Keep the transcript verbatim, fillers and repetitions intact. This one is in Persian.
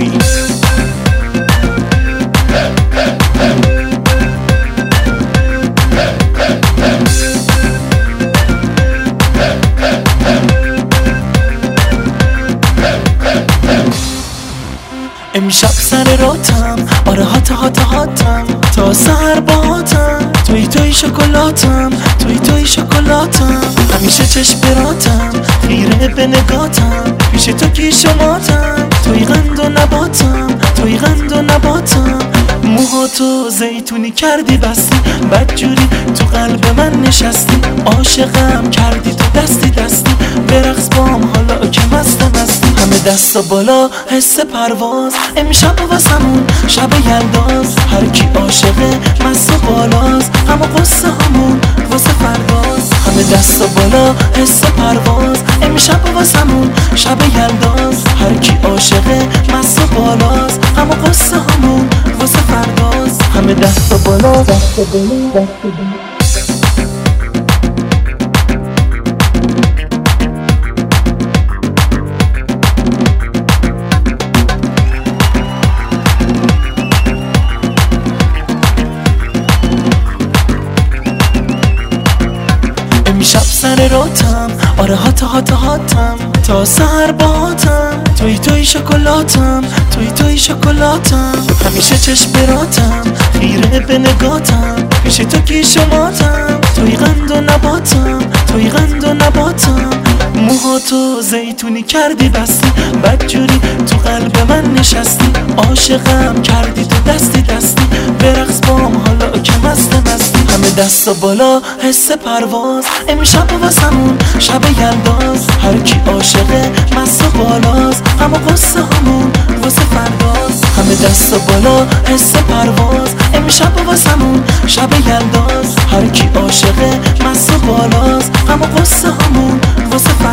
موسوی. امشب سر راتم، آره هات هات هاتم، تا سر باهاتم، توی توی شکلاتم، توی توی شکلاتم، همیشه چشم براتم، خیره به نگاتم، پیش تو کیش و ماتم، توی قند و نباتم، توی قند و نباتم. موهاتو زیتونی کردی بستی، بدجوری تو قلب من نشستی، عاشقم کردی تو دستی دستی، برقص بام حالا که مست مستی، همه دستا بالا حس پرواز، امشب واسمون شب یلداز، هر کی عاشقه مست و بالاز، اما قصه همون واسه فرداز، همه دستا بالا حس پرواز، امشب واسمون شب یلداز، هر کی عاشقه مست و بالاز، اما قصه همون واسه فرداز، همه دستا بالا دست بالا دست بالا. امشب سر راتم، آره هات هات هاتم، تا سر باهاتم، توی توی شکلاتم، توی توی شکلاتم، همیشه چشم براتم، خیره به نگاتم، پیش تو کیش و ماتم، توی قند و نباتم، توی قند و نباتم. موهاتو زیتونی کردی بستی، بدجوری تو قلب من نشستی، عاشقم کردی تو دستی دستی، برقص بام حالا که مست مستی، همه دستا بالا حس پرواز، امشب واسمون شب یلداز، هر کی عاشقه مست و بالاز، اما قصه همون واسه فرداز، همه دستا بالا حس پرواز، امشب واسمون شب یلداز، هر کی عاشقه مست و بالاز، اما قصه همون واسه فرداز.